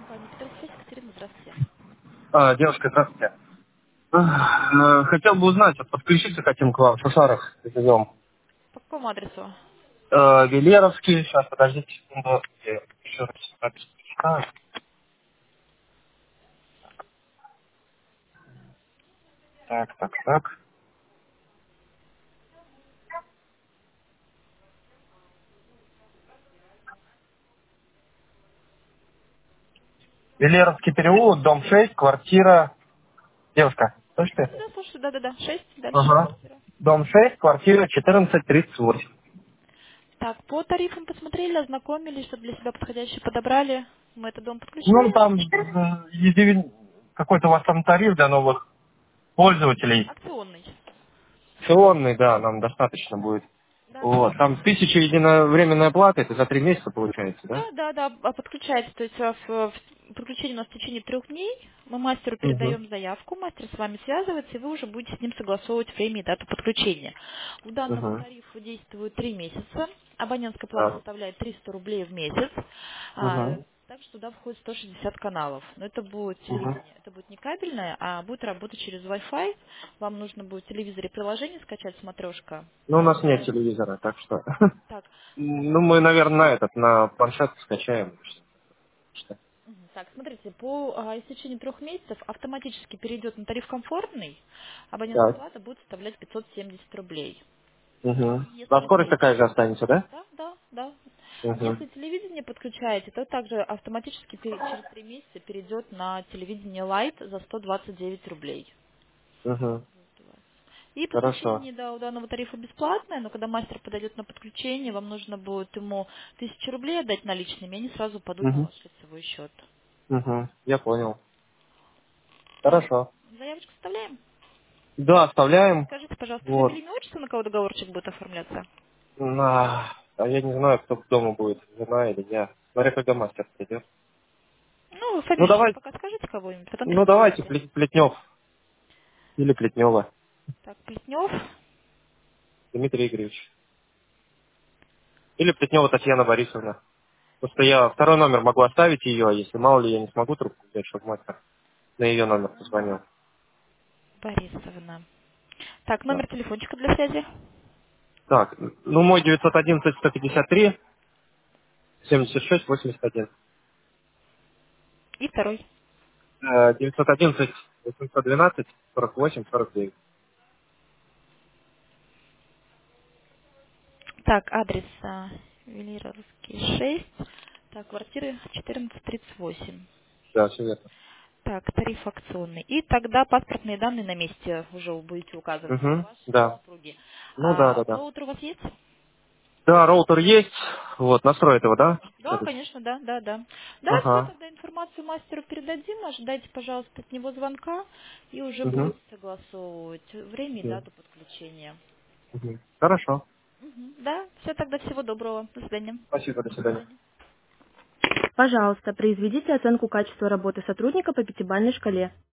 Компания Петросвязь, Екатерина, здравствуйте. Девушка, здравствуйте. Хотел бы узнать, вот подключиться хотим к вам, в Шушарах живем. По какому адресу? Велеровский, сейчас, подождите секунду, я еще раз адрес прочитаю. Так. Велеровский переулок, дом 6, квартира... Девушка, слышите? Да-да-да, слушайте, да-да-да. 6, дальше Ага. квартира. Дом 6, квартира 1438. Так, по тарифам посмотрели, ознакомились, что для себя подходящее подобрали. Мы этот дом Ну, подключаем. там какой-то у вас там тариф для новых пользователей. Акционный. Акционный, да, нам достаточно будет. Да-да-да. Вот, там 1000 единовременная плата, это за 3 месяца получается, да? Да-да-да, подключается, то есть подключение у нас в течение 3 дней. Мы мастеру Угу. передаем заявку, мастер с вами связывается, и вы уже будете с ним согласовывать время и дату подключения. У данного Угу. тарифа действует 3 месяца. Абонентская плата Так. составляет 300 рублей в месяц. Угу. Также туда входит 160 каналов. Но это будет Угу. телевидение, это будет не кабельное, а будет работать через Wi-Fi. Вам нужно будет в телевизоре приложение скачать, смотрешка. Ну, у нас нет телевизора, так что... Так, Ну, мы, наверное, на планшет скачаем. Что? Так, смотрите, по истечении 3 месяцев автоматически перейдет на тариф комфортный, абонентская Так. плата будет составлять 570 рублей. Угу. А Если скорость такая же останется, да? да. Угу. Если телевидение подключаете, то также автоматически через 3 месяца перейдет на телевидение Lite за 129 рублей. Угу. И Хорошо. подключение у данного тарифа бесплатное, но когда мастер подойдет на подключение, вам нужно будет ему 1000 рублей отдать наличными, и они сразу падут на Угу. ваш лицевой счет. Угу. Я понял. Так, Хорошо. заявочку вставляем? Да, оставляем. Скажите, пожалуйста, Вот. фамилию, имя, отчество, на кого договорчик будет оформляться? А я не знаю, кто дома будет, жена или я. Смотря когда мастер придет. Ну, Ну, фамилию сейчас давай, пока скажите кого-нибудь, потом ну, давайте перечисляйте. Плетнев или Плетнева Так, Плетнев. Дмитрий Игоревич. Или Плетнева Татьяна Борисовна. Просто я второй номер могу оставить ее, а если мало ли я не смогу трубку взять, чтобы мастер на ее номер позвонил. Борисовна. Так, Да. номер телефончика для связи. Так, ну мой 911-153 76-81. И второй. 911-812-48-49. Так, адрес Велеровский 6. Так, квартиры 1438. Да, все верно. Так, тариф акционный. И тогда паспортные данные на месте уже вы будете указывать Угу, вашей да. супруги. Ну да. Роутер у вас есть? Да, роутер есть. Вот, настроить его, да? Да, конечно, да. Да, все, Ага. тогда информацию мастеру передадим, ожидайте, пожалуйста, от него звонка, и уже Угу. будете согласовывать время и Угу. дату подключения. Хорошо. Да, все, тогда всего доброго. До свидания. Спасибо, до До свидания. свидания. Пожалуйста, произведите оценку качества работы сотрудника по пятибалльной шкале.